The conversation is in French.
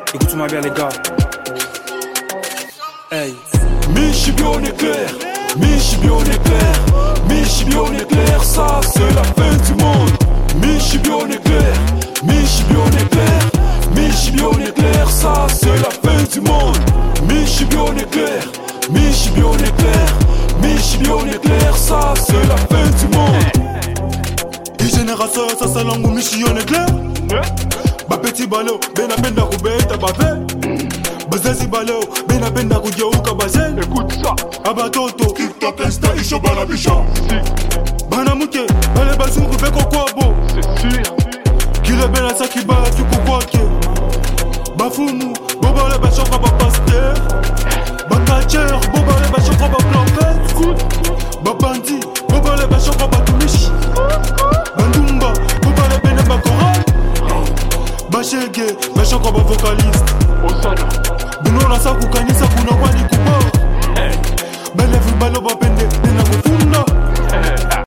Écoute-moi bien les gars. Hey. Michibio on est clair, Michibio on est clair, Michibio on est clair, ça c'est la fin du monde. Michibio on est clair, Michibio on est clair, Michibio on est clair, ça c'est la fin du monde. Michibio on est clair, Michibio on est clair, Michibio on est clair, ça c'est la fin du monde. Et génération ça c'est l'angle Michibio on est clair. Ba petit balo, ben apenda kubeta babe. Bazazi baleo, ben apenda kugeuka bazen. Écoute ça. Abatoto, TikTok, Insta, isho bala bichon. Bana muke, bale bazungu beko kwabo. C'est sûr. Kile bela sakiba tuku kwake. Bafumu, bobale bachokwa ba pasteur. Bakacher, bobale bachokwa ba prophète. Babandi, bobale bachokwa ba tumishi. Bandumba, bobale bene ba choral. Bashege, bachokwa ba vocaliste. Osana. Bino na saku kanisa kuna kwani kubo. Belevu balo ba pende, nena kufunda.